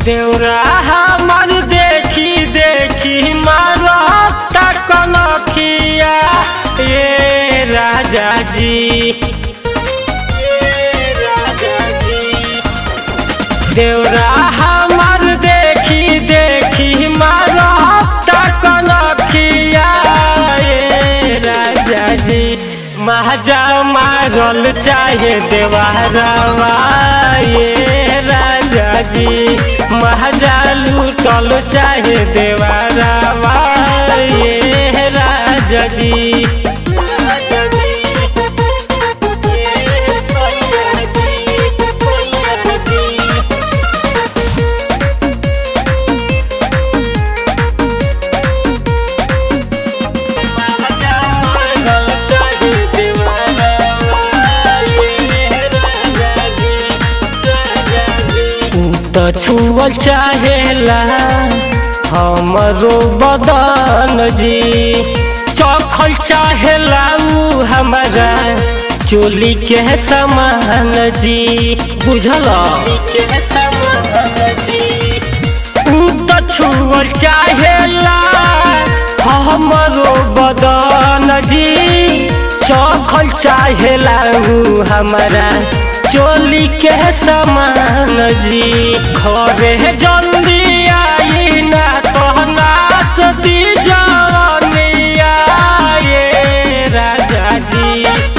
देवरा हमर देखी देखी मारता कनखिया ये राजा जी, ये राजा जी। देवरा हमर देखी देखी मारता कनखिया ये राजा जी, महाजा मारल चाहे देवरवा ये राजा जी, महाजा लूटल चाहे देवरवा ये राजा जी। छुअल चाहेला हमरो बदन जी, चखल चाहेला उ हमारा चोली के समान जी, बुझल छुअल चाहेला हमरो बदन जी, चखल चाहेला उ हमारा चोली के समान जी। घरे जल्दी आई ना कहना सती जवनिया ये राजा जी,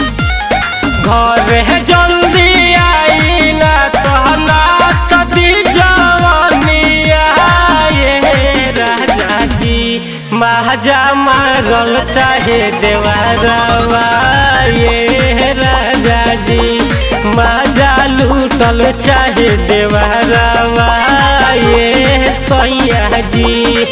घरे जल्दी आई ना कहना सती जवनिया ये राजा जी, महाजा मारल चाहे देवरवा ये राजा जी, माजा लूटल चाहे देवरवा ये सैया जी।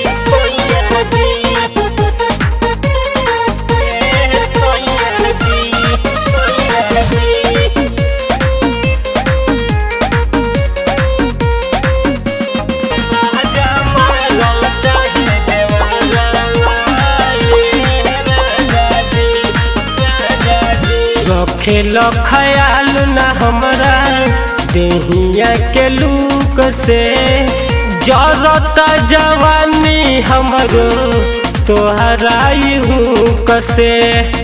रखेल ख्याल न हमरा देहिया के लूक से, जरता जवानी हमरो तोहरा हुक से।